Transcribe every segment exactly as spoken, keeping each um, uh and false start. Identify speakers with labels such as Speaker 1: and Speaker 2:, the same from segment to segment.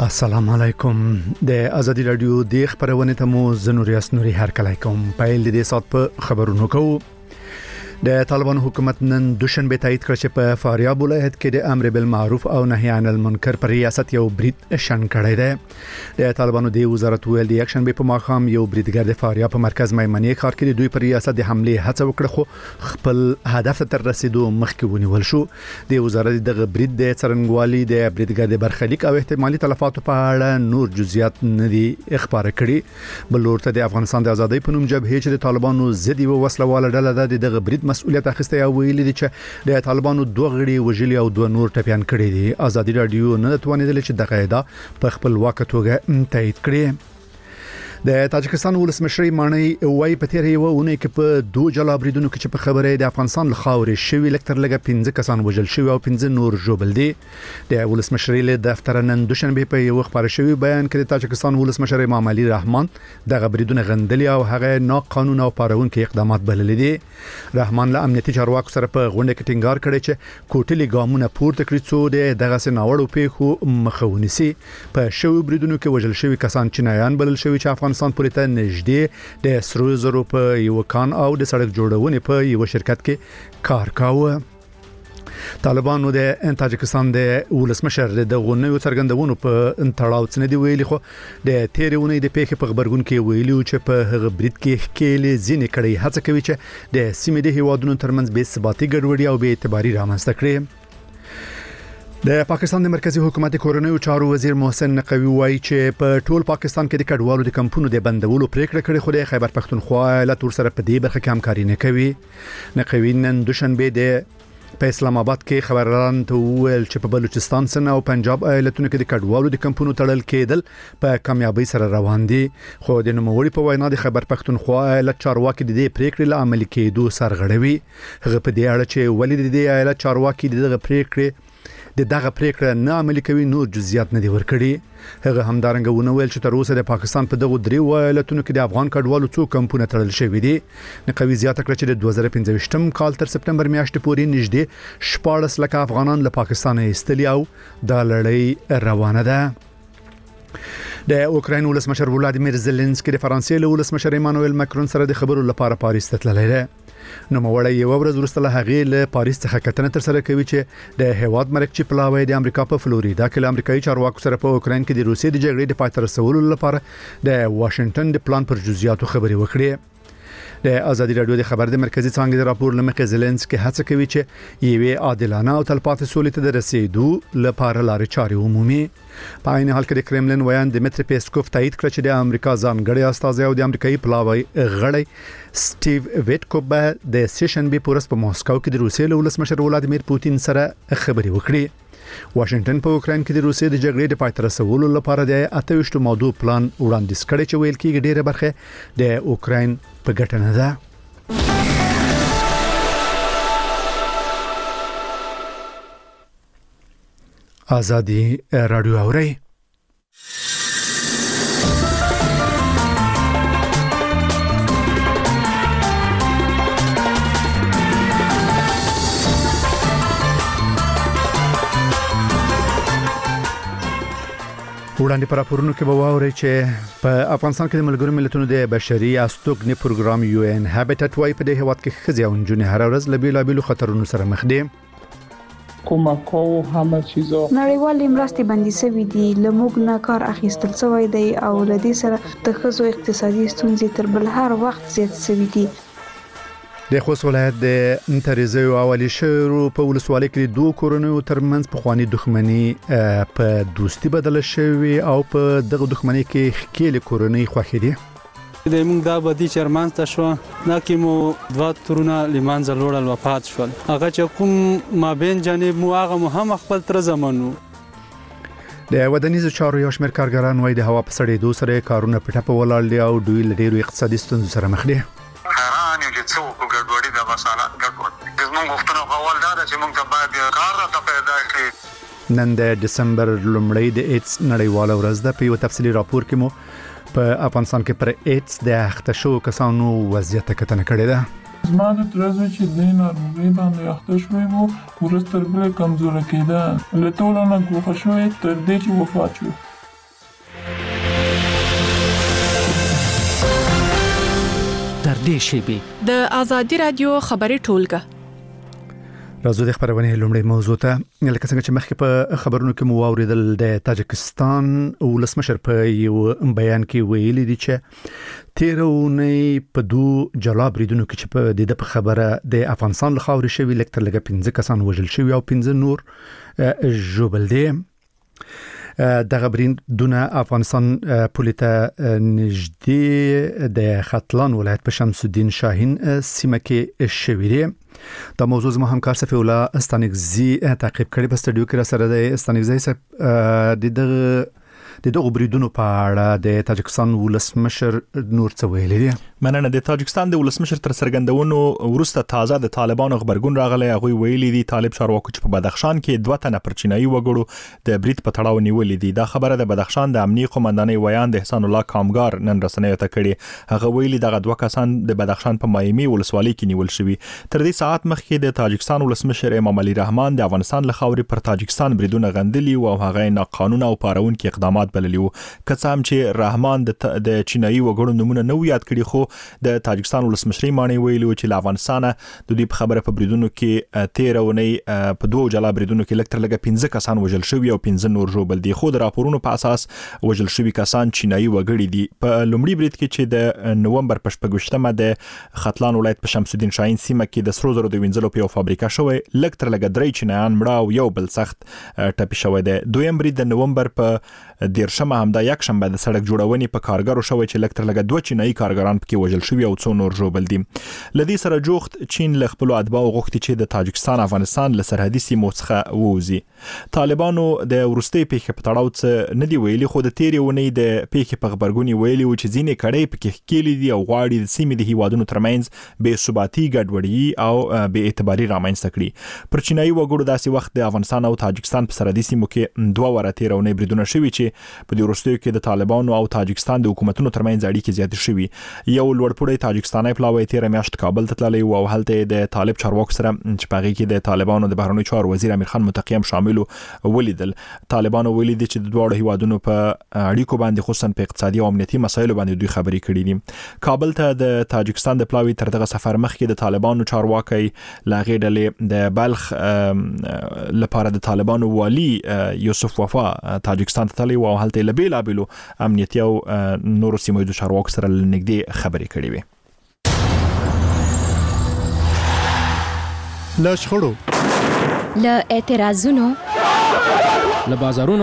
Speaker 1: السلام علیکم د ازادي رادیو د خبرونه تمو زنوریاس نوري هر کله کوم پایل د سات په خبرونو کوو د طالبان حکومت نن دوشنبه تایید کړ چې په فاریاب ولایت کې د امر بالمعروف او نهي عن المنکر پر ریاست یو برید شن کړی دی د طالبانو د وزارت ویل د اکشن به په ماخام یو بریدګر د فاریاب په مرکز میمنې ښار کې د دوی پر ریاست د حمله هڅه وکړه خو خپل هدف ته تر رسیدو مخکې ونیول شو د وزارت دغه برید د څرنګوالي د بریدګر د برخلیک او احتمالي تلفاتو په اړه نور جزئیات نه دي اخبار کړي بل ورته د افغانستان د ازادۍ په نوم جبهه چې د طالبانو ضد او وسلواله ډله د دغه برید مسؤلیت اخیسته او ویلي دي چې د طالبانو دوه غړي وجلي او دوه نور ټپيان کړي دي ازادي رادیو نه توانیدل چې د قاعده په خپل واک توګه تایید کړي د تاجکستان ولسمشر مانی وای په تیر یو ونه کې په دوه جلا بریدونو کې چې په خبره د افغانستان لخواوري شوی لکتر لګه پنځه کسان وجل شوی او پنځه نور جوبل دي د ولسمشر له دفتر نن دوشنبه په یو خبر شوی بیان کې د تاجکستان ولسمشر امام علي رحمان دغه بریدونه غندلي او هغه نا قانون او پارون کې اقدامات بلل دي رحمان له امنیتي چارواکو سره په غونډه کې ټینګار کړی چې کوټلي ګامونه پورته کړی څو د دغه سناوړو پیښو مخاونسي په شوی بریدونو کې وجل شوی کسان چینایان بلل شوی چې افغانستان پورې ته نږدې د سرو زرو په یو کان او د سړک جوړونې په یو شرکت کې کار کاوه طالبانو د تاجکستان د ولسمشر د غونډو څرګندونو په انتړاو څنګه دی ویلي خو د تیرونې د پیښې په خبرګون کې ویلي چې په هغه برید کې خېلې ځینې کړي هڅه کوي چې د سیمې د هیوادونو ترمنځ بې ثباتي ګډوډي او بې اعتباري رامنځته کړي د پاکستان د مرکزی حکومت کورنیو چارو وزیر محسن نقوی وایي چې په ټول پاکستان کې د کډوالو د کمپونو د بندولو پریکړه کړې خو د خیبر پختونخوا ایالت سره په دې برخه کې همکاري نه کوي نقوی نن دوشنبه د په اسلام آباد کې خبران ته ویل چې په بلوچستان سن او پنجاب ایالتونو کې د کډوالو د کمپونو تړل کېدل په کامیابی سره روان دي خو د نوموړي په وینا د خیبر پختونخوا ایالت چارواکي د دې پریکړې له عملي کېدو سرغړوي هغه په دې اړه چې ولې د دې ایالت چارواکي دغه پریکړې د دغه پریکړه نه عملي کوي نور جزئیات نه دي ورکړي هغه همدارنګه ونه ویل چې تر اوسه د پاکستان په دغه درې ولایتونو کې د افغان کډوالو څو کمپونه تړل شوی دي نقوی زیاته کړ چې د دوه زره پنځه ویشتم کال تر سپتمبر میاشتې پورې نږدې شپاړس لک افغانان له پاکستان ایستلي او د لړۍ روانه ده د اوکراین ولسمشر ولادیمیر زيلنسکي د فرانسې له ولسمشر ایمانوئل ماکرون سره د خبرو لپاره پاریس ته تللی دی نو موړی یو ورځ وروسته له هغه له پاریس څخه کتنه تر سره کوي چې د هیواد مرکزی پلاوی د امریکا په فلوریدا کې امریکایي چارواکو سره په اوکراین کې د روسیې د جګړې د پای ته رسولو لپاره د واشنگټن د پلان پر جزئیاتو خبري وکړي د ازادي رادیو د خبر د مرکزی څنګه د راپور لمخې زيلنسکي هڅه کوي چې یوه عادلانه او تلپاتې سولې ته د رسیدو لپاره لارې چارې عمومي په عین حال کې د کرملین ویان دمیتری پیسکوف تایید کړ چې د امریکا ځانګړي استازي او د امریکایي پلاوی غړی سټیو ویټکوف د سیشن بي پورس په موسکو کې د روسیې له ولسمشر ولادیمیر پوتین سره خبري وکړي واشنگټن په اوکراین کې د روسیې د جګړې د پای ته رسولو لپاره د اته ویشت موضوع پلان وړاندیز کړی چې ویل کېږي ډېره برخه د اوکراین په ګټه نه ده ازادي رادیو اوري وړاندې پر راپورونو کې به واوري چې په افغانستان کې د ملګرو ملتونو د بشري استوګنې پروګرام یو ان هابټټ وايي په دې هواد کې ښځې او نجونې هر ورځ له بیلابیلو خطرونو سره مخ دي
Speaker 2: کومکو همه چیزو
Speaker 3: نړیوالې مرستې بندي شوې دي لموږ نه کار اخیستل شوی دی او لدې سره د ښځو اقتصادي ستونزې تر بل هر وخت زیات شوې دي
Speaker 1: د خوست ولایت د تریزه او اولی شهر په ولسوالۍ کې دوه کورونو ترمنځ په خواني دښمنۍ په دوستي بدل شوی او په دغه دښمنۍ کې خکېل کورونی خوښې دي
Speaker 4: د موږ دا بدی چرمان ته شو نه کې مو دوا ترونه لیمان زلوړل وفات شول هغه چې کوم مابین جانب مو هغه مو هم خپل تر زمانو
Speaker 1: د ودانیزو چارو یو شمېر کارګران وایي د هوا په سړېدو سره کارونه پټه په ولاړ دي او دوی له ډېرو اقتصادي ستونزو سره مخ دي
Speaker 5: حیران یو چې څو ګډوډي د مساله ګډوډ د موږ وختونو په اول دا چې موږ ته باید کار راته پیدا کړي
Speaker 1: نن د دسمبر لومړۍ د ایډز نړیواله ورځ ده په یو تفصیلي راپور کې مو په افغانستان کې پر ایډز د اخته شو کسانو وضعیت کتنه کړې ده
Speaker 2: زما د ترځو چې د ناروغي باندې اخته شوی وو ورستر بل کمزور کېده له ټولو نه ګوښه شوی تر دې چې وفات شو
Speaker 6: تر دې شیبې
Speaker 7: د ازادي رادیو خبري ټولګه.
Speaker 1: راځو د خبرونه لومړی موضوع ته لکه څنګه چې مخکې په خبرونو کې مو واوریدل د تاجکستان ولسمشر په یو بیان کې ویلي دي چې تیرونی په دوه جلا بریدونو کې چې په دې په خبره د افغانستان له خاورې شوی لکه لږه پنځه کسان وژل شوی او پنځه نور ژوبل دي. دغه بریدونه افغانستان پولیټه نږدې د ختلان ولایت په شمس الدین شاهین سیمه کې شوی دی. دا موضوع زما همکار صفی الله استانکزی تعقیب کړي په سټډیو کې را سره د استانکزی صاحب د دغه د دغه بریدونو په اړه د تاجکستان ولسمشر نور څه ویلي دي.
Speaker 8: مننه. د تاجکستان د ولسمشر تر څرګندونو وروسته تازه د طالبانو خبرګون راغلی. هغه ویلي دي طالب چارواکو چې په بدخشان کې دوه تنه پر چینایي وګړو د برید په تړاو نیولې دي. دا خبره د بدخشان د امنیه قومندانۍ ویان د احسان الله کامګار نن رسنیو ته کړي. هغه ویلي دغه دوه کسان د بدخشان په مایمي ولسوالۍ کې نیول شوي. تر دې ساعت مخکې د تاجکستان ولسمشر امام علي رحمان د افغانستان له خاورې پر تاجکستان بریدونه غندلي او هغه ناقانونه او پارونکي اقدامات بللی وو. کڅام چې رحمان د د چینایي وګړو نمونه نو یاد کړي، خو د تاجکستان ولسمشر مانی ویلو چې له افغانستان د دې په خبره په بریدونو کې تیر ونی په دوه جلا بریدونو کې لکتر لګه پنځه کسان وژل شوی او پنځه نور ژوبل دي. خو د راپورونو په اساس وژل شوی کسان چینایي وګړي دي. په لومړي برید کې چې د نومبر په شپږمه د ختلان ولایت په شمس الدین شاهین سیمه کې د سرو زرو د وینځلو په یو فابریکه شوی لکتر لګه درې چینایان مړه او یو بل سخت ټپي شوی دی. دویم برید د نومبر په دیرشمه همدا یک شنبه د سړک جوړونې په کارګرو شوی چې لکتر لګه دوه چینایي کارګران پکې وژل شوی او څو نور ژوبل دي. لدی سره جوخت چین له خپل اتباع غوښتي چې د تاجکستان افغانستان له سرحدي سیمو څخه ووزي. طالبانو د ورستي پیښې په تړاو څه نه دی ویلي، خو د تیرې ونې د پیښې په خبرګونی ویلي و چې ځینې کړي پکې کېلي دي او غواړي د سیمې د هیوادونو ترمنځ بې ثباتي ګډوډي او بې اعتباري رامنځته کړي. پر چینایي وګړو داسې وخت د افغانستان او تاجکستان په سرحدي سیمو کې دوه وره تیرونې بریدونه شوي چې په دې وروستیو کې د طالبانو او تاجکستان د حکومتونو ترمنځ اړیکې زیاتې شوي. یو لوړپوړی تاجکستاني پلاوی تیر میاشت کابل ته تللی او هلته د طالب چارواکو سره چې په هغه کې د طالبانو د بهرنیو چارو وزیر امیر خان متقی هم شامل ولیدل. طالبانو ویلي دي چې د دواړو هیوادونو په اړیکو باندې خصوصا په اقتصادي او امنیتي مسایلو باندې دوی خبرې کړې دي. کابل ته د تاجکستان د پلاوی تر دغه سفر مخکې د طالبانو چارواکي لاغې ډلې د بلخ لپاره د طالبانو والی یوسف وفا تاجکستان ته تللی او هلته لبیلا بلو امنیتي او نورو سیمو د چارواکو سره نږدې خبرې کړې وي.
Speaker 1: له شخړو،
Speaker 9: له اعتراضونو،
Speaker 6: له بازارونو،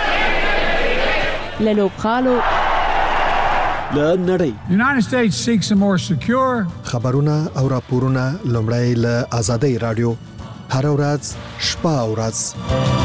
Speaker 9: له لوبخالو،
Speaker 6: له نړۍ.
Speaker 10: United States seeks a more secure.
Speaker 11: خبرونه او راپورونه لومړی له آزادۍ رادیو هر ورځ شپه او ورځ.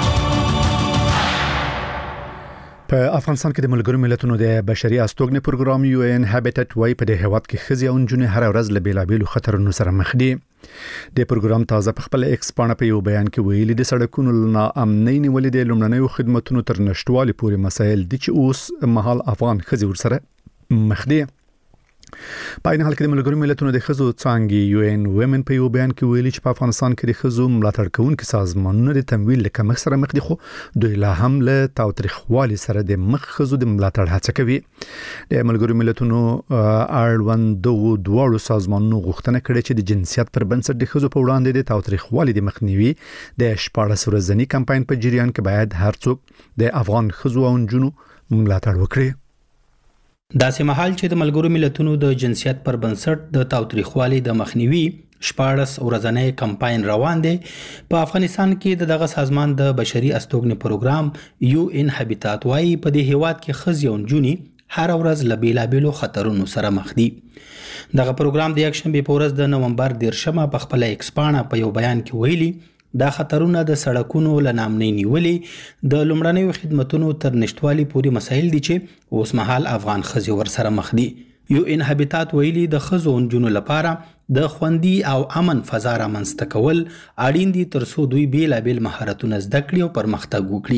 Speaker 1: په افغانستان کې د ملګرو ملتونو د بشري استوګنې پروګرام یو ان هابټټ وايي په دې هیواد کې ښځې او نجونې هر ورځ له بیلابیلو خطرونو سره مخ دي. د پروګرام تازه په خپل ایکس پاڼه په یو بیان کې ویلي د سړکونو نا امنۍ نیولې د لومړنیو خدماتونو تر نشټوالي پورې مسایل دي چې اوس مهال افغان ښځې ورسره مخ دي. په عین حال کې د ملګرو ملتونو د ښځو څانګې یو ان وومن په یو بیان کې ویلي چې په افغانستان کې د ښځو ملاتړ کوونکي سازمانونه د تمویل له کمښت سره مخ دي، خو دوی لا هم له تاوتریخوالي سره د مخ ښځو د ملاتړ هڅه کوي. د ملګرو ملتونو اړوندو دواړو سازمانونو غوښتنه کړې چې د جنسیت پر بنسټ د ښځو په وړاندې د تاوتریخوالي د مخنیوي د شپاړس ورځني کمپاین په جریان کې باید هر څوک د افغان ښځو او نجونو ملاتړ وکړي.
Speaker 12: داسې مهال چې د ملګرو ملتونو د جنسیت پر بنسټ د تاوتریخوالي د مخنیوي شپاړس ورځنی کمپاین روان دی، په افغانستان کې د دغه سازمان د بشري استوګنې پروګرام یو ان هابټټ وايي په دې هیواد کې ښځې او نجونې هر ورځ له بیلابیلو خطرونو سره مخ دي. دغه پروګرام د یک شنبې په ورځ د نومبر دیرشمه په خپل ایکس پاڼه په یو بیان کې ویلي دا خطرونه د سړکونو له نامنۍ نیولې د لومړنیو خدماتونو تر نشټوالي پورې مسایل دي چې اوس مهال افغان ښځې ورسره مخ دي. یو ان هابټټ ویلي د ښځو او نجونو لپاره د خوندي او امن فضا رامنځته کول اړین دي ترڅو دوی بیلابیل مهارتونه زده کړي او پرمختګ وکړي.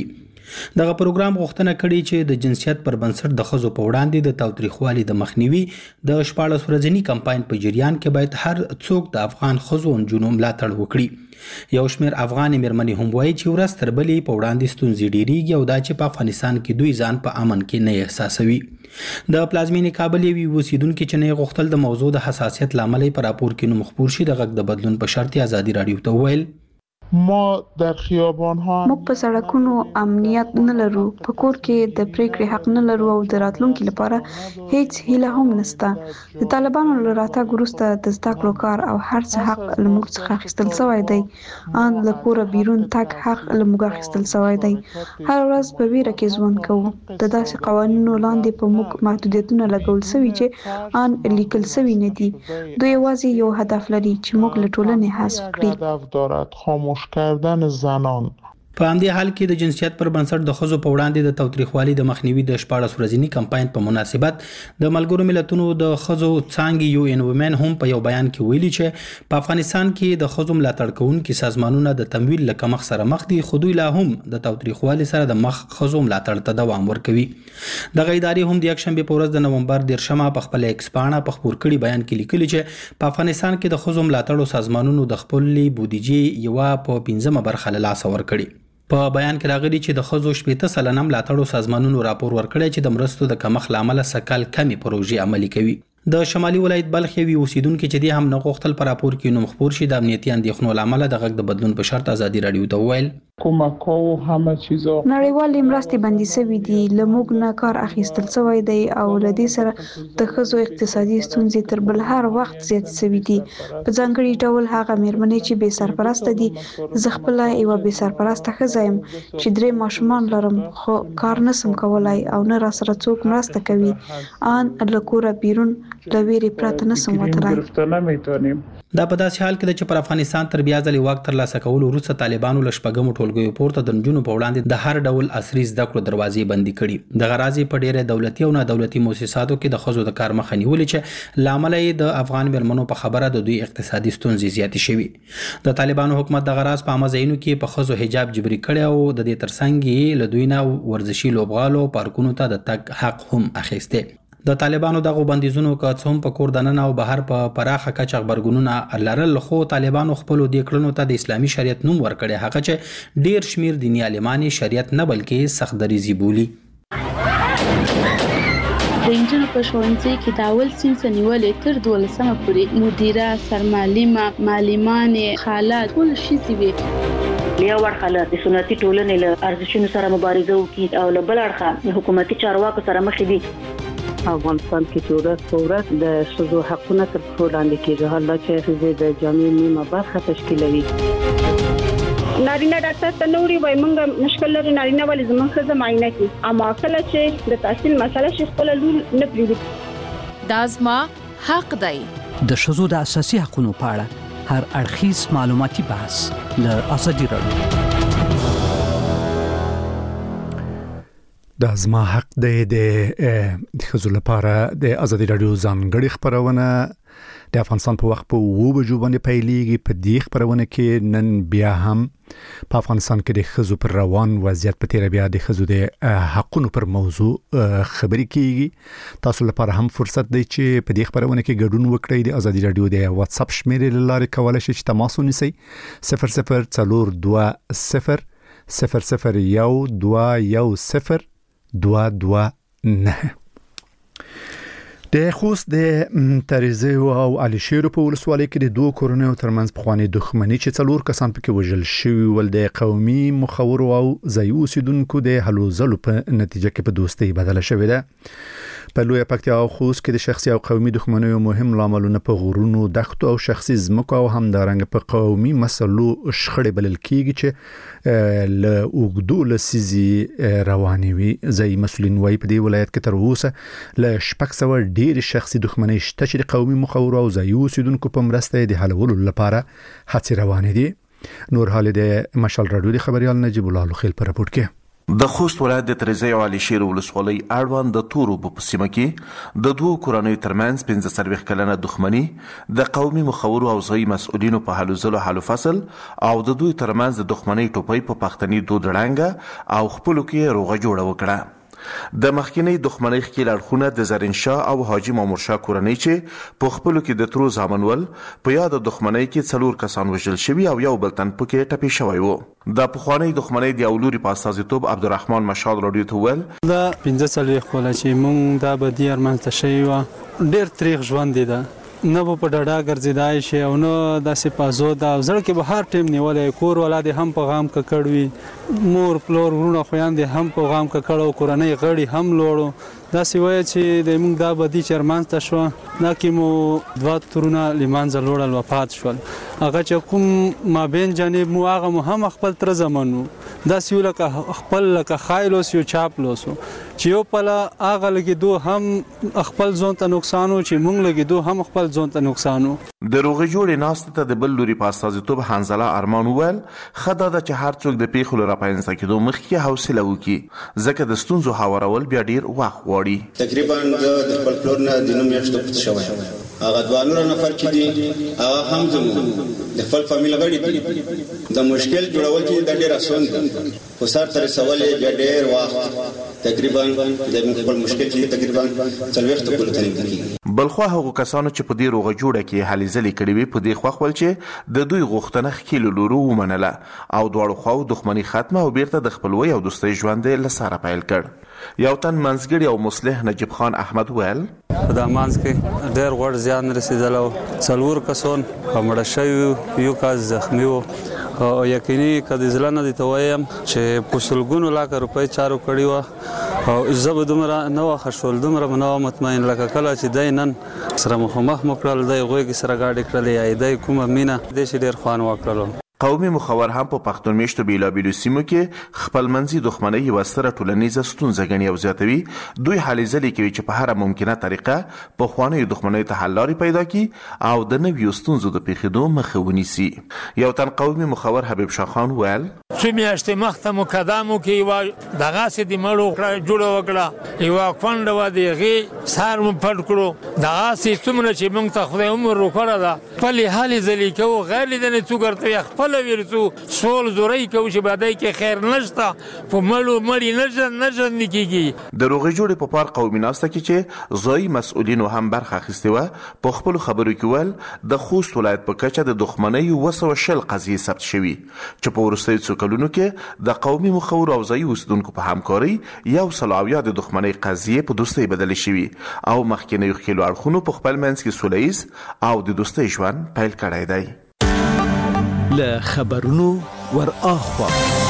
Speaker 12: دغه پروګرام غوښتنه کړې چې د جنسیت پر بنسټ د ښځو په وړاندې د تاوتریخوالي د مخنیوي د شپاړس ورځني کمپاین په جریان کې باید هر څوک د افغان ښځو او نجونو ملاتړ وکړي. یو شمېر افغان میرمنې هم وایي چې ورځ تر بلې په وړاندې ستونزې ډېریږي او دا چې په افغانستان کې دوی ځان په امن کې نه احساسوي. د پلازمینې کابل یوې اوسیدونکې چې نه غوښتل د موضوع د حساسیت لامل په راپور کې نوم خپور شي د غږ د بدلون په شرط ازادي رادیو ته وویل
Speaker 2: ما در خیابان ها
Speaker 3: موږ په سړکونو امنیت نه لرو، په کور کې د پریکړې حق نه لرو او د راتلونکو لپاره هیڅ هیله هم نشته. د طالبانو له راتګ وروسته د زده کړو کار او هر څه حق له موږ څخه اخیستل شوی دی. ان له کوره بیرون تګ حق له موږ اخیستل شوی دی. هر ورځ په ویره کې ژوند کوو. د داسې قوانینو لاندې په موږ محدودیتونه لګول شوي چې ان لیکل شوي نه دي. دوی یوازې یو هدف لري چې موږ له ټولنې حذف
Speaker 2: کړي. کردن زنان
Speaker 12: په همدې حال کې د جنسیت پر بنسټ د ښځو په وړاندې د تاوتریخوالي د مخنیوي د شپاړس ورځني کمپاین په مناسبت د ملګرو ملتونو د ښځو څانګې یو ان وومن هم په یو بیان کې ویلي چې په افغانستان کې د ښځو ملاتړ کوونکي سازمانونه د تمویل له کمښت سره مخ دي، خو دوی لا هم د تاوتریخوالي سره د مخ ښځو ملاتړ ته دوام ورکوي. دغه ادارې هم د یکشنبه په ورځ د نومبر دیرشمه په خپل ایکس پاڼه په خپور کړي بیان کې لیکلي چې په افغانستان کې د ښځو ملاتړ سازمانونو د خپل بودیجې یو په پنځمه برخه له لاسه ورکړي. په بیان کې راغلي چې د ښځو شپېته سلنه ملاتړو سازمانونو راپور ورکړی چې د مرستو د کمښت له امله سږ کال کمې پروژې عملي کوي. د شمالي ولایت بلخ یوې اوسیدونکي چې دې هم نه غوښتل په راپور کې نوم خپور شي د امنیتي اندېښنو له امله د غږ د بدلون په شرط ازادي رادیو ته وویل
Speaker 2: کمک او همه چیزا
Speaker 3: نړیوالې مرستې بندي شوي دي، له موږ نه کار اخیستل شوی دی او له دې سره د ښځو اقتصادي ستونزې تر بل هر وخت زیات شوي دي. په ځانګړي ډول هغه میرمنې چې بې سرپرسته دي. زه خپله یوه بې سرپرسته ښځه یم چې درې ماشومان لرم، خو کار نشم کولای او نه راسره څوک مرسته کوي. ان له کوره بیرون له ویرې پرته نشم وتلی.
Speaker 12: دا په داسې حال کې ده چې پر افغانستان تر بیا ځلې واک ترلاسه کولو وروسته طالبانو له شپږمو ټولګیو پورته د نجونو په وړاندې د هر ډول عصري زده کړو دروازې بندي کړي. دغه راز په ډېرې دولتي او نه دولتي مؤسساتو کې د ښځو د کار مخه نیولې چې له امله یې د افغان میرمنو په خبره د دوی اقتصادي ستونزې زیاتې شوي. د طالبانو حکومت دغه راز په عامه ځایونو کې په ښځو حجاب جبري کړی او د دې ترڅنګ یې له دوی نه ورزشي لوبغالو پارکونو ته د تګ حق هم اخیستی. د طالبانو دغه بندیزونو که څه هم په کور دننه او بهر په پراخه کچه خبرګونونه لرل، خو طالبانو خپلو دې کړنو ته د اسلامي شریعت نوم ورکړی، هغه چې ډیر شمیر دیني عالمان شریعت نه بلکې سخت دریزي بولي.
Speaker 13: د انجونو په ښوونځي کې د اول صنف نیولې تر دولسمه پورې مدیره، سرمعلمه، معلمانې، خاله ټول ښځې وي.
Speaker 14: یو اړخه له سنتي ټولنې له ارزښتونو سره مبارزه وکړي او له بل اړخه حکومتي چارواکو سره مخ دي.
Speaker 15: افغانستان کې چې ورځ په ورځ د ښځو حقونه تر پښو لاندې کېږي، حالا چې ښځې د جامعې نیمه برخه تشکیلوي.
Speaker 16: نارینه ډاکټر ته نوري وای مونږ مشکل لري، نارینه ولې زموږ ښځه معاینه کوي، اما کله چې د تحصیل مسله شي خپل لور نه پریږدي.
Speaker 7: دا زما حق دی.
Speaker 17: د ښځو د اساسي حقوقو په اړه هر اړخیز معلوماتي بحث له ازادي رادیو.
Speaker 1: د ازما حق دی د ښځو لپاره د ازادي رادیو ځانګړي خبرونه د افغانستان په وخت په وو بجو باندې پیلېږي. په دې خبرونه کې نن بیا هم په افغانستان کې د ښځو پر روان وضعیت په تیر بیا د ښځو د حقونو پر موضوع خبرې کیږي. تاسو لپاره هم فرصت دی چې په دې خبرونه کې ګډون وکړئ. د ازادي رادیو د واتس اپ شمیرې لارې کولای شئ چې تماس ونیسئ صفر صفر څلور دوه صفر صفر صفر یو دوه یو صفر دوه دوه نه. د خوست د تریزه او علي شیر په ولسوالۍ کې د دوه کورونو ترمنځ پخوانی دښمنی چې څلور کسان پکې وژل شوي ول د قومي مخور او ځایي اوسیدونکو د هلو ځلو په نتیجه کې په دوستۍ بدله شوې ده. په لوی پکتیا او خوست کې د شخصي او قومي دښمنیو مهم لاملونه په غرونو، دښتو او شخصي ځمکو او همدارنګه په قومي مسلو شخړې بلل کیږي چې له اوږدو لسیزې روانې وي. ځایي مسؤلین وايي په دې ولایت کې تر اوسه له شپږ سوه ډېرې شخصي دښمنۍ شته چې د قومي مخور او ځایي اوسیدونکو په مرسته د حلولو لپاره هڅې روانې دي. نور حال د مشال رادیو د خبريال نجیب الله خیل پر راپور کې
Speaker 18: د خوست ولایت د تریزی او علي شیر ولسوالۍ اړوند د تورو په سیمه کې د دوو کورنیو ترمنځ پنځه څلوېښت کلنه دښمني د قومي مخورو او ځایي مسؤلینو په هلو ځلو حل فصل او د دوی ترمنځ د دښمنۍ ټوپۍ په پښتني دود ړنګه او خپلو کې روغه جوړه وکړه. د مخکینی دښمنۍ ښکېل اړخونه د زرین شاه او حاجي مامور شاه کورنۍ چې په خپلو کې د ترو زامن ول په یاده دښمنۍ کې څلور کسان وژل شوي او یو بل تن پکې ټپي شوی و. د پخوانۍ دښمنۍ د یو لوري په استازیتوب عبدالرحمن مشال راډیو ته وویل
Speaker 4: دا پنځه څلوېښت کاله چې موږ دا بدي رامنځته شوې وه ډېر تریخ ژوند دی ده، نه به په ډډه ګرځېدای شي او نه داسې په ازوده او زړه کې به هر ټیم نیولی، کور والا دې هم په غام ککړ وي، مور پلور وروڼه خویندې هم په غام ککړ او کورنۍ غړي هم لوړو. داسې وایي چې د موږ دا بدي چې رامنځته شوه دا کې مو دوه ترونه له منځه لوړل وفات شول. هغه چې کوم مابین جانب مو هغه مو هم خپل تره زمن و، داسې یو لکه خپل لکه خایل اوس یو چاپلوس و چې یو پله هغه لګېدو هم خپل ځان ته نقصان و چې موږ لګېدو هم خپل ځان ته نقصان و.
Speaker 18: د روغې جوړې ناستې ته د بل لوري په استازیتوب حنظله ارمان وویل ښه دا ده چې هر څوک د پیښو له راپینځته کېدو مخکې حوصله وکړي ځکه د ستونزو هوارول بیا ډېر وخت غواړي.
Speaker 19: تقریبا د خپل پلور نه د نوم میاشتو پټ شوی هغه دوه نور نفر چې دي هغه هم زموږ د خپل فامیل غړي دي. د مشکل جوړول چې د ډېر اسان دي خو سر تر رسول یې ډېر وخت تقریبا د خپل مشکل چې تقریبا څلوېښت کاله تنظیم کیږي.
Speaker 18: بلخوا هغو کسانو چې په دې روغه جوړه کې هلې ځلې کړې وي په دې خوښ ول چې د دوی غوښتنه ښکېلو لورو ومنله او دواړو خواو دښمني ختمه او بیرته د خپلوۍ او دوستۍ ژوند یې له سره پیل کړ. یو تن منځګړی او مصلح نجیب خان احمد ویل
Speaker 20: په دا منځ کې ډېر غوړ زیان رسېدلی و، څلور کسان مړه شوي، یو کس زخمي و او یقیني که د زړه نه درته وایم چې په سلګونو لاکه روپۍ چارو کړې وه او زه به دومره نه وه ښه شول، دومره به نه وه مطمئن لکه کله چې دی نن سره مخامخ مو کړل، دی غوږې سره ګاډې کړلې یا دی کومه مینه دی چې ډېر خوند وکړلو.
Speaker 18: قومي مخور هم په پښتون میشتو بیلابیلو سیمو کې خپل منځي دښمنۍ یوه ستره ټولنیزه ستونزه ګڼي او زیاتوي دوی هلې ځلې کوي چې په هره ممکنه طریقه پخوانیو دښمنیو ته حل لارې پیدا کړي او د نویو ستونزو د پیښېدو مخه ونیسي. یو تن قومي مخور حبیب شاه خان ویل
Speaker 21: څو میاشتې مخته مو قدم وکړي، یوه دغسې د مړو جوړه وکړه، یوه کونډه وه د هغې سر مو پټ کړو، دغسې څومره چې موږ ته خدای عمر وکړه ده خپلې هلې ځلې کوو، غیر لیدنې څوک ورته خپل ورسو سول زوري کو چې بدای کې خیر نشته په مړو مړی نه نه نه کیږي.
Speaker 18: د روغې جوړې په پار قومي ناسته کې چې ځایي مسؤلینو هم برخه اخیستې وه په خپلو خبرو کې ویل د خوست ولایت په کچه د دښمنۍ اوه سوه شل قضیې ثبت شوي چې په وروستیو څو کلونو کې د قومي مخورو او ځایي اوسېدونکو په همکارۍ یو سل اویا د دښمنۍ قضیې په دوستۍ بدلې شوي او مخکینیو ښکېلو اړخونو په خپل منځ کې سوله ییز او د دوستۍ ژوند پیل کړی دی.
Speaker 6: له خبرونو ور اخوا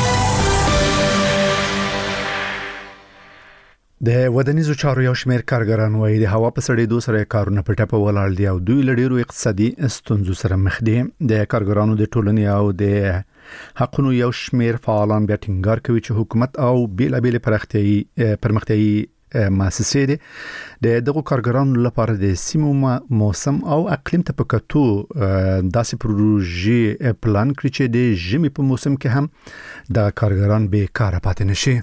Speaker 1: د ودانیزو چارو یو شمېر کارګران وایي د هوا په سړېدو سره کارونه په ټپه ولاړ دي او دوی له ډېرو اقتصادي ستونزو سره مخ دي. د کارګرانو د ټولنې او د حقونو یو شمېر فعالان بیا ټینګار کوي چې حکومت او بېلابېلې پرمختیایي پرمختیایي مؤسسې دي د دغو کارګرانو لپاره د سیمو موسم او اقلیم ته په کتو داسې پروژې پلان کړي چې د ژمي په موسم کې هم د کارګران بیکاره پاتې نشي.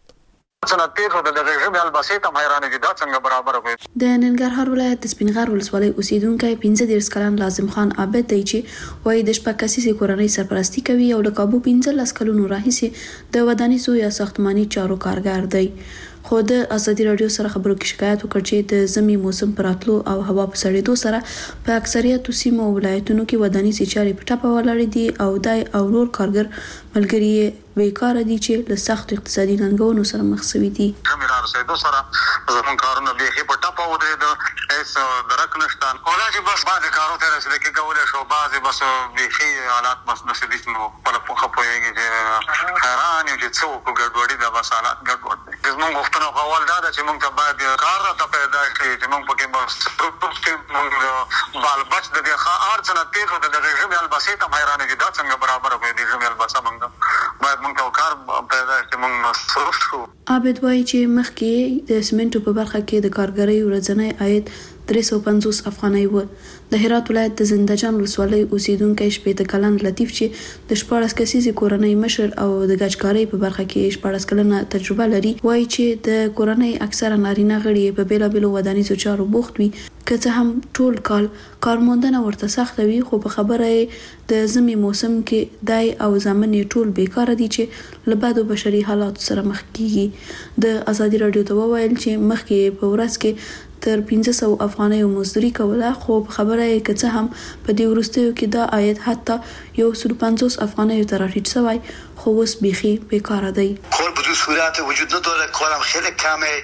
Speaker 3: د ننګرهار ولایت د سپینغر ولسوالۍ اوسیدونکی پنځه دېرش کلن لازم خان عابد دی چې وایي د شپږ کسیزې کورنۍ سرپرستي کوي او له کابو پنځلس کلونو راهیسې د ودانیزو یا ساختماني چارو کارګر دی. خو د ازادي راډیو سره خبرو کې شکایت وکړ چې د ژمي موسم پر راتلو او هوا په سړېدو سره په اکثریت سیمو او ولایتونو کې ودانیزې چارې په ټپه ولاړې دي او دای او نور کارګر ملګري بیکاره دي چې له سخت اقتصادي ننګونو سره مخ شوي دي.
Speaker 5: رسېدو سره زموږ کارونه بیخي په ټپه ودرېدل، هېڅ درک نشته. اولا چې بس بعضې کارو ته رسېده کې کولی شو، بعضې بس بیخي حالات بس داسې دي چې نو خپله پوښه پوهېږي چې حیران یو چې څه وکړو، ګډوډي ده، بس حالات ګډوډ دی. زموږ غوښتنه خو اول دا ده چې موږ ته باید کار راته پیدا کړي چې موږ پکې بس موږ بال بچ د دې هر څه نه تېر شو. د دغې ژبې البسې ته هم حیرانې دي دا څنګه برابره کړو، دې ژبې البسه موږ باید موږ ته کار پیدا کړي، موږ مصروف شو.
Speaker 3: عابد وایي چې مخکې د سمنټو په برخه کې د کارګرۍ ورځنی عاید درې سوه پنځوس افغانۍ و. د هرات ولایت د زندهجان ولسوالۍ اوسیدونکی شپېته کلن لطیف چې د شپاړس کسیزې کورنۍ مشر او د ګچکارۍ په برخه کې شپاړس کلنه تجربه لري، وایي چې د کورنۍ اکثره نارینه غړي په بیلابیلو ودانیزو چارو بوخت وي، که څه هم ټول کال کارموندنه ورته سخته وي، خو په خبره د ژمي موسم کې دای او زامن ټول بیکاره دي چې له بدو بشري حالاتو سره مخ کیږي. د ازادي رادیو ته وویل چې مخکې په ورځ کې تر پنځه سوه افغانۍ مزدوري کوله، خو خبره یې که څه هم په دې وروستیو کې دا عاید حتی یو سل پنځوس افغانۍ ته راټیټ شوی، خو اوس بیخي بیکاره دی.
Speaker 8: کار بدون صورت وجود نداره، کارم خیلی کمه،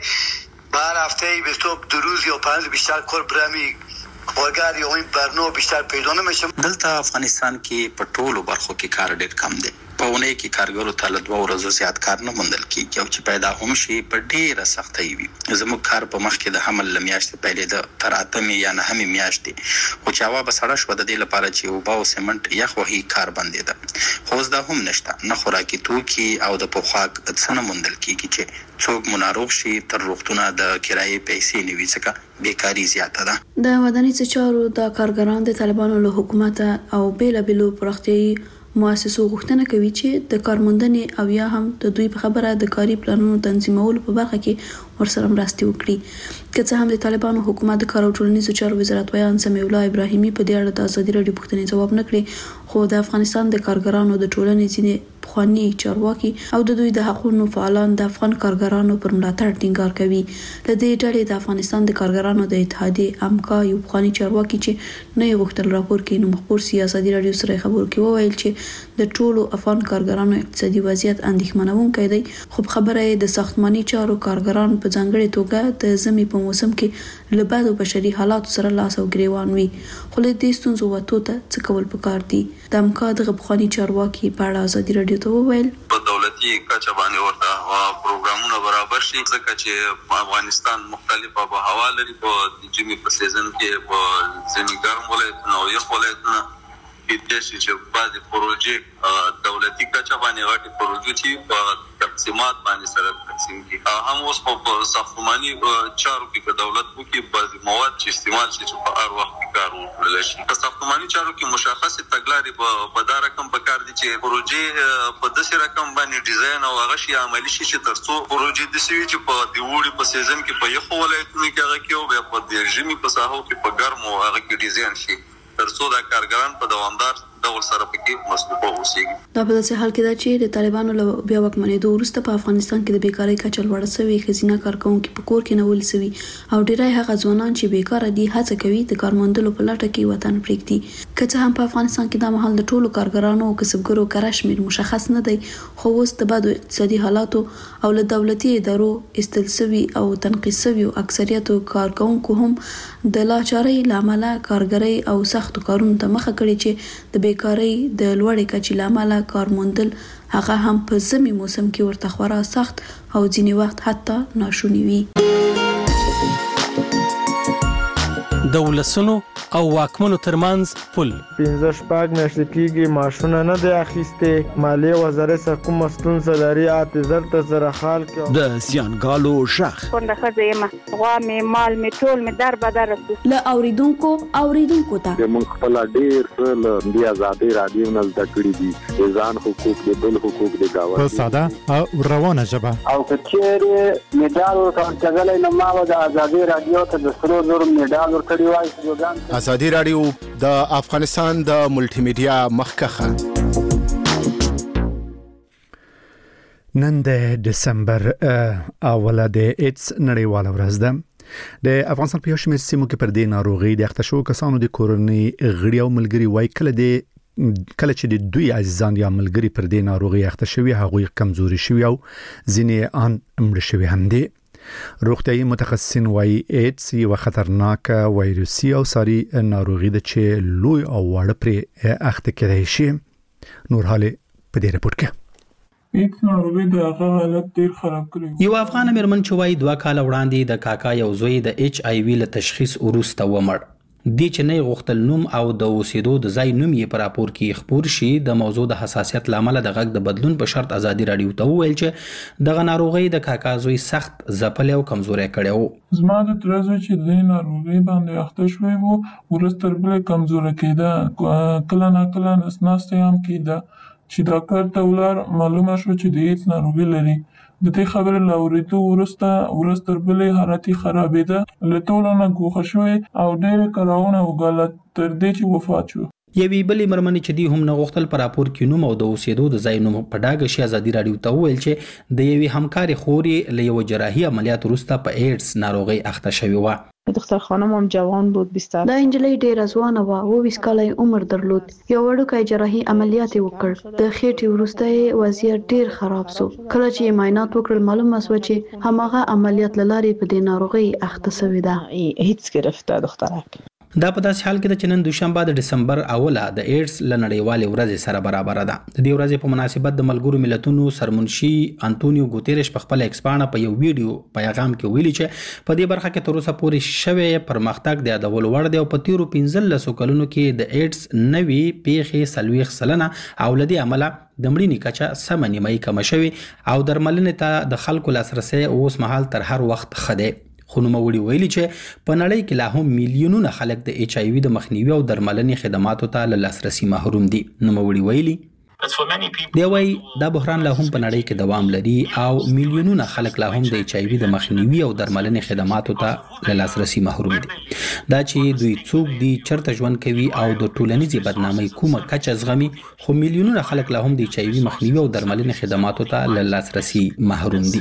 Speaker 8: بر هفته به صبح دو روز یا پنج بیشتر کار برمی کارگر یا این برنامه بیشتر پیدا نمیشه.
Speaker 22: دلته افغانستان کې په ټولو برخو کې کار ډېر کم دی. په اونۍ کې کارګرو ته له دوه ورځو زیات کار نه موندل کېږي او چې پیدا هم شي په ډېره سختۍ وي. زموږ کار په مخ کې د حمل له میاشتې پیلېده تر اتمې یا نهمې میاشتې، خو چې هوا به سړه شوه د دې لپاره چې اوبه او سمنټ یخ وهي کار بندېده. خو اوس دا هم نشته، نه خوراکي توکي او د پوښاک څه نه موندل کېږي چې څوک مو ناروغ شي، تر روغتونه د کرایې پیسې نه وي ځکه بیکاري زیاته ده.
Speaker 3: د ودانیزو چارو د کارګران د طالبانو له حکومت او بیلابیلو پراختیایي مؤسسو غوښتنه کوي چې د کارموندنې او یا هم د دوی په خبره د کاري پلانونو تنظیمولو په برخه کې ورسره مرستې وکړي. که څه هم د طالبانو حکومت د کار او ټولنیزو چارو وزارت ویان سمیع الله ابراهیمي په دې اړه د ازادي راډیو پوښتنې ځواب نه کړی، خو د افغانستان د کارګرانو د ټولنې ځینې پخواني چارواکي او د دوی د حقوقو فعالان د افغان کارګرانو پر ملاتړ ټینګار کوي. له دې ډلې د افغانستان د کارګرانو د اتحادیې امکا یو پخواني چارواکي چې نه یې غوښتل راپور کې نو مخبر سیاسي راډیو سره خبرو کې وویل چې د ټولو افغان کارګرانو اقتصادي وضعیت اندېښمنونکی دی، خو خبره یې د ساختماني چارو کارګران په ځانګړې توګه د ژمي په موسم کې له بدو بشري حالاتو سره لاس او ګریوان وي. خو له دې ستونزو وتو ته څه کول پکار دي؟ د امکا دغه پخواني چارواکي په اړه ازادي راډیو ته وویل
Speaker 23: په دولتي کچه باندې ورته پروګرامونه برابر شي، ځکه چې افغانستان مختلف آب و هوا لري. په ژمي په سیزن کې په ځینې ګرم ولایتونه او یخ ولایتونه کې داسې چې بعضې پروژې دولتي کچه باندې غټې پروژې چې په تقسیمات باندې سره تقسیم کړي. هم اوس په ساختماني چارو کې که دولت وکړي بعضې مواد چې استعمال شي چې په هر وخت کې کار وکړلی شي. په ساختماني چارو کې مشخصې تګلارې په دا رقم پکار دي چې پروژې په داسې رقم باندې ډیزاین او هغه شي عملي شي چې تر څو پروژې داسې وي چې په د اوړي په سیزن کې په یخو ولایتونو کې هغه کې او بیا په د ژمي په ساحو کې په ګرمو هغه کې ډیزاین شي، تر څو دا کارګران په دوامدار ډول سره پکې مصروفه اوسېږي.
Speaker 3: دا په داسې حال کې ده چې د طالبانو له بیا واکمنېدو وروسته په افغانستان کې د بیکارۍ کچه لوړه شوې، ښځینه کارکوونکي په کور کې نیول شوي او ډېری هغه ځوانان چې بیکاره دي هڅه کوي د کار موندلو په لټه کې وطن پرېږدي. که څه هم په افغانستان کې دا مهال د ټولو کارګرانو او کسبګرو کره شمېر مشخص نه دی، خو اوس د بدو اقتصادي حالاتو او له دولتي ادارو ایستل شوي او تنقید شویو اکثریتو کارکوونکو هم د لاچارۍ له امله کارګرۍ او سختو کارونو ته مخه کړې چې د بیکارۍ د لوړې کچې له امله کار موندل هغه هم په ژمي موسم کې ورته خورا سخت او ځینې وخت حتی ناشونی وي.
Speaker 6: د ولسونو او واکمنو ترمنځ پل
Speaker 24: پنځه شپږ میاشتې کېږي معاشونه نه دی اخیستې، مالیې وزارت څخه کومه ستونزه لري اته زر ته زره خال کې
Speaker 6: د زیانګالو شخ
Speaker 25: کونډه ښځه یم، غوا مې مال مې ټول مې در بدر رسي.
Speaker 26: له اوریدونکو اوریدونکو ته
Speaker 27: موږ خپل ډېر څه له دې ازادۍ راډیو نه زده کړي دي، د ځان حقوق د بل حقوق د گاونډي
Speaker 28: په ساده او روانه ژبه.
Speaker 29: او که چېرې میډال ورکړلی نو ما به د ازادۍ راډیو ته د سرو زرو میډال ورکړی وای.
Speaker 30: ازادي راډیو د افغانستان د ملټي میډیا مخکخه.
Speaker 1: نن د دسمبر اوله د ایډز نړیواله ورځ ده. د افغانستان په یو شمېر سیمو کې پر دې ناروغي د اخته شوو کسانو د کورنۍ غړي او ملګري وایي کله د کله چې د دوی عزیزان یا ملګري پر دې ناروغي اخته شوي هغوی کمزوري شوي او ځینې ان مړه شوي هم دي. روغتیايي متخصصین وايي ایډز یو خطرناک وایروسي او ساري ناروغي ده چې لوی او واړه پرې اخته کېدای شي. نور حاله په دې رپورت کې
Speaker 2: ایډز ناروغي د هغه حالت ډیر خراب کړی.
Speaker 12: یو افغان مرمن چې وايي دوه کال وړاندې د کاکا یو زوی د ایچ آی وی له تشخیص وروسته ومړ. د چنې غختل نوم او د اوسېدو د ځای نوم یې پر راپور کې خبر شي د موضوع د حساسیت لامل د غږ د بدلون په شرط ازادي رادیو ته وویل چې دغه ناروغي د کاکازوي سخت ځپل او کمزوري کړي وو.
Speaker 2: زما د ترزو چې د ناروغي باندې اخته شوی وو ورستر بل کمزوري کېده کله نه کله نسناسته هم کېده چې ډاکټر ته ولر معلومه شو چې د هیڅ ناروغي لري. د دې خبرې لاورېدو وروسته ورستر بلې حالتي خرابېده له ټولو نه ګوښه شوې او ډېرې کراونه وګاله تر دې چې وفات شو.
Speaker 12: یوې بلې مرمنې چې دی هم نه غوښتل پر راپور کې نوم او د اوسېدو د ځای نوم په ډاګه شي ازادي رادیو ته وویل چې د یوې همکارې خورې له یو جراحي عملیات وروسته په ایډز ناروغي اخته شوې وه.
Speaker 4: دختر خانم هم جوان بود بیستر.
Speaker 3: دا انجلۍ ډېره ځوانه وه، اوویس کاله عمر درلود. یو وړوکی جراحي عملیات یې وکړ. د خېټې وروسته یې وضعیت ډېر خراب شو. کله چې یې معاینات وکړل معلومه شوه چې هماغه عملیات له لارې په دې ناروغۍ اخته شوې ده.
Speaker 4: هیڅ گرفته دخترک.
Speaker 12: دا په داسې حال کې د چنن دوشنبه د دسمبر اوله د ایډز ل نړیوالې ورځې سره برابر ده. د دې ورځې په مناسبت د ملګرو ملتونو سرمنشي انټونیو ګوتيريش په خپل ایکسپانه په یو ویډیو پیغام کې ویلي چې په دې برخه کې تر اوسه پورې شوی پرمختګ د یادولو وړ دی او په تیرو پنځلسو کلونو کې د ایډز نوي پیښې سلويخ سلنه او لدی عمله د مړینې کچه سم نیمایي کم شوی او درملنې ته د خلکو لاسرسي اوس مهال تر هر وخت خده. خو نوموړي ویلي چې په نړۍ کې لا هم میلیونونه خلک د ایچ آی وي د مخنیوي او درملنې خدماتو ته له لاسرسي محروم دي. نوموړي ویلي دی وايي دا بحران لا هم په نړۍ کې دوام لري او میلیونونه خلک لا هم د ایچ آی وي د مخنیوي او درملنې خدماتو ته له لاسرسي محروم دي. دا چې دوی څوک دي چرته ژوند کوي او د ټولنیزې بدنامۍ کومه کچه زغمي خو میلیونونه خلک لا هم د ایچ آی وي مخنیوي او درملنې خدماتو ته له لاسرسي محروم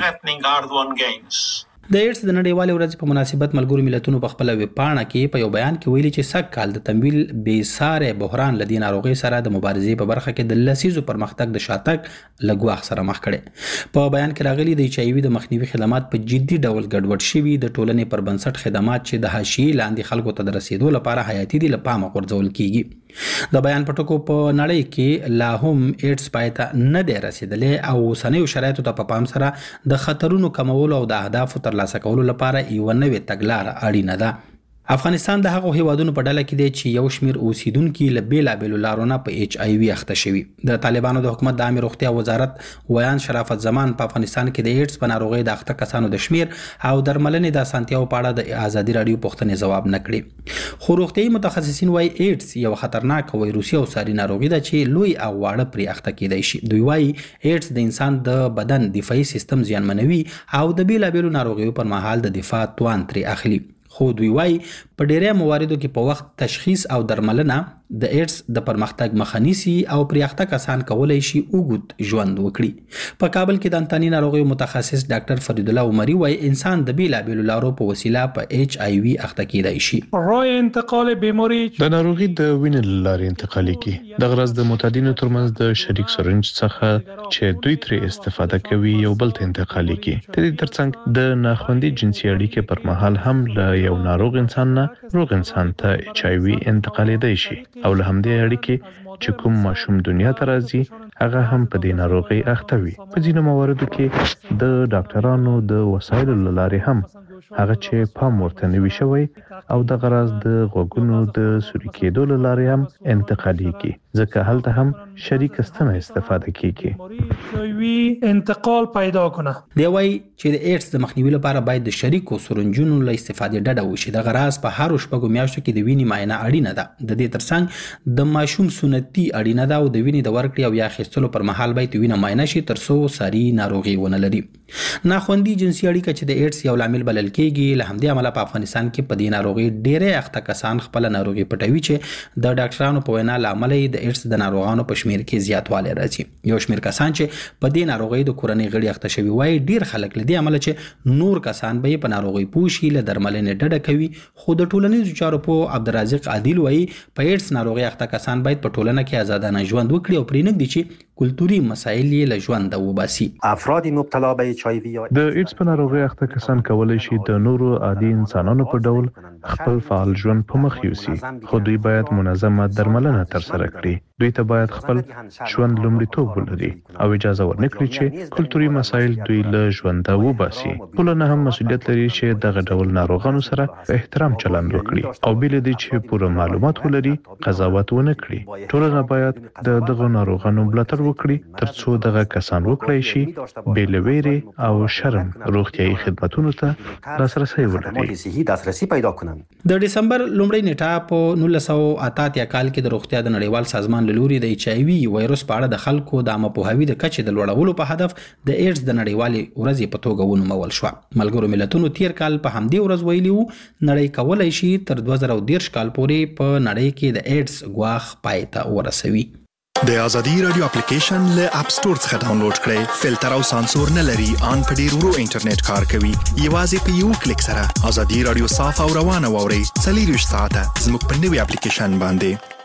Speaker 12: دي. د ایډز د نړیوالې ورځې په مناسبت ملګرو ملتونو په خپل ویب پاڼه کې په یو بیان کې ویلي چې سږ کال د تمویل بې ساري بحران لدی ناروغي سره د مبارزې په برخه کې د لسیزو پرمختګ د شاتګ لګواخ سره مخ کړي. په بیان کې راغلي د ایچ آی وي د مخنیوي خدمات په جدي ډول ګډوډ شوي د ټولنې پر بنسټ خدمات چې د حاشیې لاندې خلکو ته د رسیدو لپاره حیاتي دي له پامه غورځول کیږي. د بیان په ټکو په نړۍ کې لا هم ایډز پایته نه دی رسیدلې او اوسنیو شرایطو ته په پام سره د خطرونو کمولو او د اهدافو ترلاسه کولو لپاره یو نوې تګلاره اړینه ده. افغانستان د هغو هیوادونو په ډله کې دی چې یو شمیر اوسیدونکو له بیلابېلو لارو نه په ایچ آی وي اخته شوي. د طالبانو د حکومت د عامه روغتیا وزارت ویان شرافت زمان په افغانستان کې د ایډز په ناروغۍ د اخته کسانو د شمیر او درملنې د اسانتیاو په اړه د ازادي رادیو پوښتنې ځواب نه کړي. خو روغتیايي متخصصین وايي ایډز یو خطرناک وایروسي او ساري ناروغي ده چې لوی او واړه پرې اخته کېدای شي. دوی وايي ایډز د انسان د بدن دفاعي سیستم زیانمنوي او د بیلابېلو ناروغیو پر مهال د دفاع توان ترې اخلي. خو دوی وايي په ډیری مواردو کې په وخت تشخیص او درملنه د ایډز د پرمختګ مخه نیسي او پریاخته کسان کولای شي اوږد ژوند وکړي. په کابل کې د انتاني ناروغیو متخصص ډاکټر فرید الله عمري وايي انسان د بیلابېلو لارو په وسیله په ایچ آی وي اخته کېدای شي.
Speaker 7: رای انتقال بیماری
Speaker 9: د ناروغي د وینې لارې انتقالي کی د غرض د معتادینو ترمنځ د شریک سرنج څخه چې دوی ترې استفاده کوي یو بل ته انتقالي کی. د دې ترڅنګ د ناخوندي جنسي اړیکې پر مهال هم له یو ناروغ انسان نه روغ انسان ته ایچ آی وي انتقالېدای شي او له همدې اړیکې چې کوم ماشوم دنیا ته راځي هغه هم په دې ناروغي اخته وي. په ځینو مواردو کې د ډاکټرانو د وسایلو له لارې هم هغه چې پام ورته نوي شوی او د غرض د غوګونو د سوري کېدو له لارې هم انتقالېږي ځکه هلته هم شریک استنه استفاده کیږي.
Speaker 7: انتقال پیدا کنه.
Speaker 12: دی وايي چې د ایډز د مخنیوي لپاره باید د شریکو سرنجونو له استفادې ډډه وشي. د غرض په هر شپږو میاشتو کې د وینې معاینه اړینه ده. د دې ترڅنګ د ماشوم سنتي اړینه ده او د وینې د ورکړې او یا اخیستلو پر مهال باید وینه معاینه شي ترڅو ساري ناروغي ونه لري. ناخوندي جنسي اړیکه چې د ایډز یو لامل بلل کېږي له همدې عمله په افغانستان کې په دې ناروغي ډېرې اخته کسان خپل ناروغي پټوي چې د ډاکټرانو په وینا له امله د ایډز د ناروغانو په شمیر کې زیاتوالی راځي. یو شمیر کسان چې په دې ناروغي د کورنۍ غړي اخته شوي وایي ډېر خلک له دې عمله چې نور کسان به په ناروغي پوه شي له درملنې ډډه کوي. خو د ټولنیزو چارو په عبدالرزاق عادل وایي په ایډز ناروغي اخته کسان باید په ټولنه کې آزادانه ژوند وکړي او پرې نږدي چې کلتوري مسایل یې له ژونده وباسي.
Speaker 10: افراد مبتلا به اچ آی وی
Speaker 9: د ایډز په ناروغي اخته کسان کولای شي د نورو عادي انسانانو په ډول خپل فعال ژوند په مخ یوسي، خو دوی باید منظمه درملنه ترسره کړي. دوی ته باید خپل ژوند لومړیتوب ولري او اجازه ورنکړي چې کلتوري مسایل دوی له ژونده وباسي. ټولنه هم مسؤلیت لري چې دغه ډول ناروغانو سره په احترام چلند وکړي او بل دې چې پوره معلومات ولري قضاوت ونه کړي. ټولنه باید د دغه ناروغانو ملاتړ وکړي ترڅو دغه کسان وکړي شي بې له ویرې او شرم روغتیايي خدماتو ته لاسرسي ولري.
Speaker 12: د دسمبر لومړۍ نیټه په نولس سوه اته اتیا کال کې د روغتیا د نړیوال سازمان له لوري د ایچ آی وي وایروس په اړه د خلکو د عامه پوهاوي د کچې د لوړولو په هدف د ایډز د نړیوالې ورځې په توګه ونومول شوه. ملګرو ملتونو تیر کال په همدې ورځ ویلي وو نړۍ کولی شي تر دوه زره دېرش کال پورې په نړۍ کې د ایډز ګواښ پای ته ورسوي.
Speaker 11: د ازادي رادیو اپلیکیشن له اپ سټور څخه ډاونلوډ کړئ. فلټر او سانسور نه لري، ان په ډیر ورو انټرنیټ کار کوي. یوازې په یو کلیک سره ازادي رادیو صاف او روانه واورئ. څلور ویشت ساعته زموږ په نوي اپلیکیشن باندې.